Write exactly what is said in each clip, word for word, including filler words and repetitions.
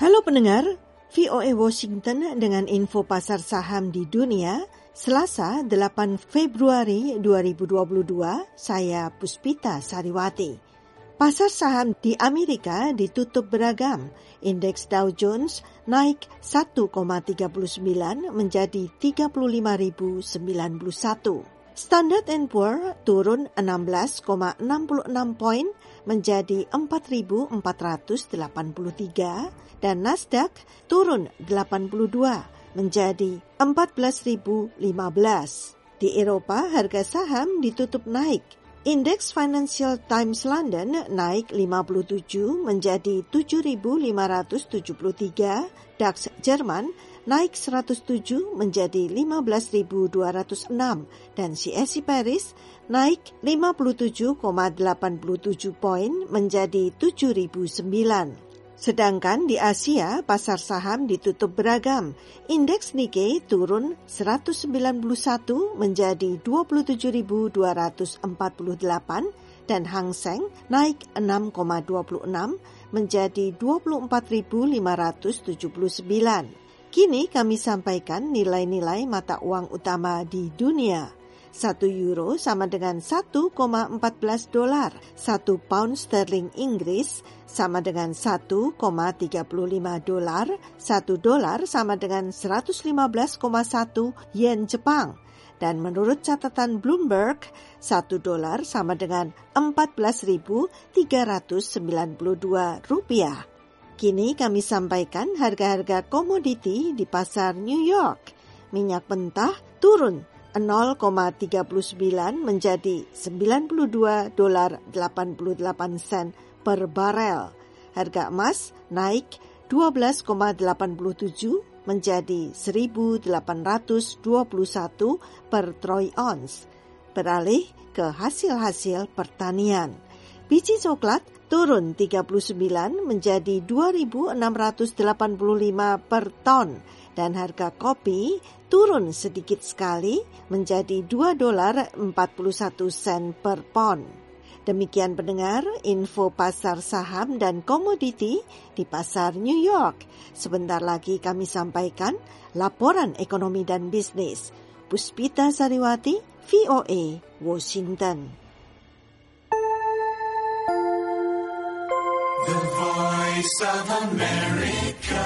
Halo pendengar, V O A Washington dengan info pasar saham di dunia, Selasa delapan Februari dua ribu dua puluh dua, saya Puspita Sariwati. Pasar saham di Amerika ditutup beragam. Indeks Dow Jones naik satu koma tiga sembilan menjadi tiga puluh lima ribu sembilan puluh satu. Standard and Poor turun enam belas koma enam enam poin menjadi empat ribu empat ratus delapan puluh tiga dan Nasdaq turun delapan puluh dua menjadi empat belas ribu lima belas. Di Eropa harga saham ditutup naik. Indeks Financial Times London naik lima puluh tujuh menjadi tujuh ribu lima ratus tujuh puluh tiga, DAX Jerman naik seratus tujuh menjadi lima belas ribu dua ratus enam dan C S I Paris naik lima puluh tujuh koma delapan tujuh poin menjadi tujuh ribu sembilan. Sedangkan di Asia, pasar saham ditutup beragam. Indeks Nikkei turun seratus sembilan puluh satu menjadi dua puluh tujuh ribu dua ratus empat puluh delapan dan Hang Seng naik enam koma dua enam menjadi dua puluh empat ribu lima ratus tujuh puluh sembilan. Kini kami sampaikan nilai-nilai mata uang utama di dunia. Satu euro sama dengan satu koma satu empat dolar. Satu pound sterling Inggris sama dengan satu koma tiga lima dolar. Satu dolar sama dengan seratus lima belas koma satu yen Jepang. Dan menurut catatan Bloomberg, satu dolar sama dengan empat belas ribu tiga ratus sembilan puluh dua rupiah. Kini kami sampaikan harga-harga komoditi di pasar New York. Minyak mentah turun nol koma tiga sembilan menjadi sembilan puluh dua dolar delapan puluh delapan sen per barel. Harga emas naik dua belas koma delapan tujuh menjadi seribu delapan ratus dua puluh satu per troy ounce. Beralih ke hasil-hasil pertanian. Biji coklat turun tiga puluh sembilan menjadi dua ribu enam ratus delapan puluh lima per ton. Dan harga kopi turun sedikit sekali menjadi dua dolar empat puluh satu sen per pon. Demikian pendengar, info pasar saham dan komoditi di pasar New York. Sebentar lagi kami sampaikan laporan ekonomi dan bisnis. Puspita Sariwati, V O A, Washington. The Voice of America.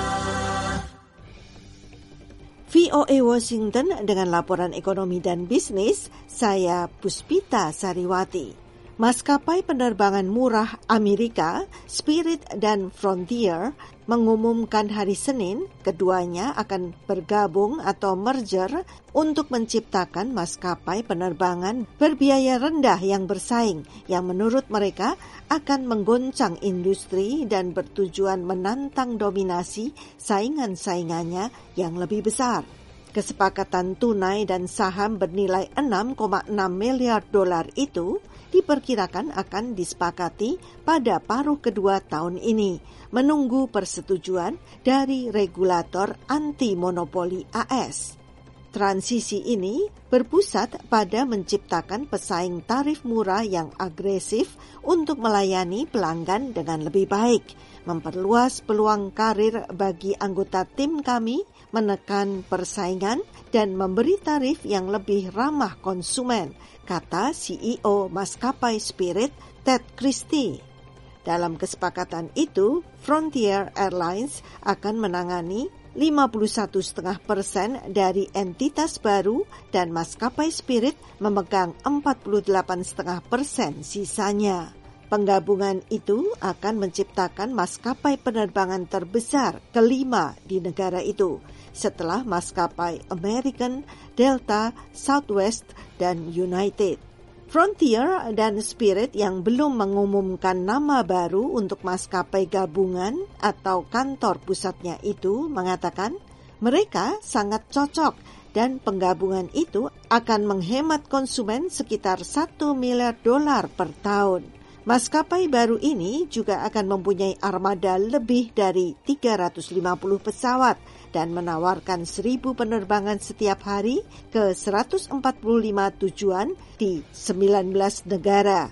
V O A Washington dengan laporan ekonomi dan bisnis, saya Puspita Sariwati. Maskapai penerbangan murah Amerika, Spirit dan Frontier, mengumumkan hari Senin keduanya akan bergabung atau merger untuk menciptakan maskapai penerbangan berbiaya rendah yang bersaing, yang menurut mereka akan menggoncang industri dan bertujuan menantang dominasi saingan-saingannya yang lebih besar. Kesepakatan tunai dan saham bernilai enam koma enam miliar dolar itu diperkirakan akan disepakati pada paruh kedua tahun ini, menunggu persetujuan dari regulator anti-monopoli A S. Transisi ini berpusat pada menciptakan pesaing tarif murah yang agresif untuk melayani pelanggan dengan lebih baik, memperluas peluang karir bagi anggota tim kami, menekan persaingan, dan memberi tarif yang lebih ramah konsumen, kata C E O maskapai Spirit, Ted Christie. Dalam kesepakatan itu, Frontier Airlines akan menangani lima puluh satu koma lima persen dari entitas baru dan maskapai Spirit memegang empat puluh delapan koma lima persen sisanya. Penggabungan itu akan menciptakan maskapai penerbangan terbesar kelima di negara itu, setelah maskapai American, Delta, Southwest, dan United. Frontier dan Spirit yang belum mengumumkan nama baru untuk maskapai gabungan atau kantor pusatnya itu mengatakan mereka sangat cocok dan penggabungan itu akan menghemat konsumen sekitar satu miliar dolar per tahun. Maskapai baru ini juga akan mempunyai armada lebih dari tiga ratus lima puluh pesawat dan menawarkan seribu penerbangan setiap hari ke seratus empat puluh lima tujuan di sembilan belas negara.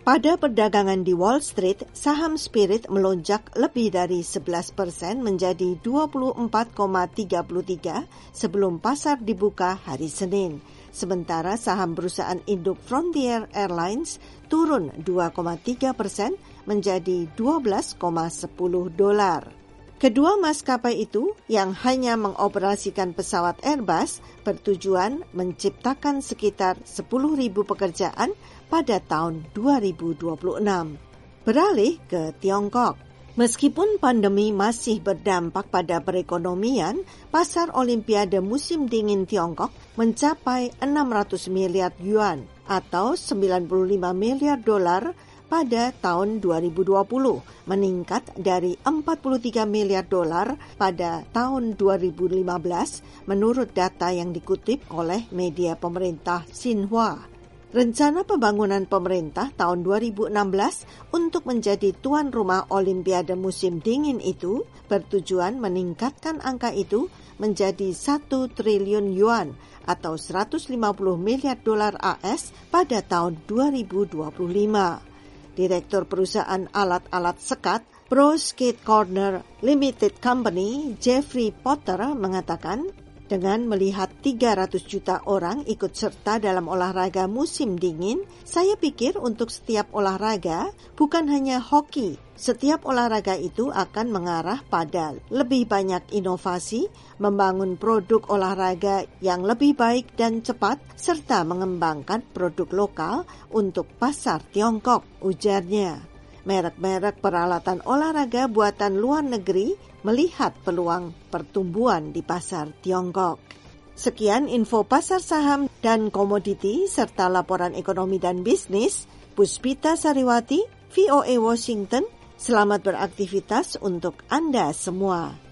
Pada perdagangan di Wall Street, saham Spirit melonjak lebih dari sebelas persen menjadi dua puluh empat koma tiga tiga sebelum pasar dibuka hari Senin. Sementara saham perusahaan induk Frontier Airlines turun dua koma tiga persen menjadi dua belas koma sepuluh dolar. Kedua maskapai itu yang hanya mengoperasikan pesawat Airbus bertujuan menciptakan sekitar sepuluh ribu pekerjaan pada tahun dua ribu dua puluh enam. Beralih ke Tiongkok. Meskipun pandemi masih berdampak pada perekonomian, pasar Olimpiade musim dingin Tiongkok mencapai enam ratus miliar yuan atau sembilan puluh lima miliar dolar pada tahun dua ribu dua puluh, meningkat dari empat puluh tiga miliar dolar pada tahun dua ribu lima belas menurut data yang dikutip oleh media pemerintah Xinhua. Rencana pembangunan pemerintah tahun dua ribu enam belas untuk menjadi tuan rumah Olimpiade musim dingin itu bertujuan meningkatkan angka itu menjadi satu triliun yuan atau seratus lima puluh miliar dolar A S pada tahun dua ribu dua puluh lima. Direktur perusahaan alat-alat sekat Pro Skate Corner Limited Company, Jeffrey Potter, mengatakan, dengan melihat tiga ratus juta orang ikut serta dalam olahraga musim dingin, saya pikir untuk setiap olahraga, bukan hanya hoki, setiap olahraga itu akan mengarah pada lebih banyak inovasi, membangun produk olahraga yang lebih baik dan cepat, serta mengembangkan produk lokal untuk pasar Tiongkok, ujarnya. Merek-merek peralatan olahraga buatan luar negeri melihat peluang pertumbuhan di pasar Tiongkok. Sekian info pasar saham dan komoditi serta laporan ekonomi dan bisnis. Puspita Sariwati, V O A Washington. Selamat beraktivitas untuk Anda semua.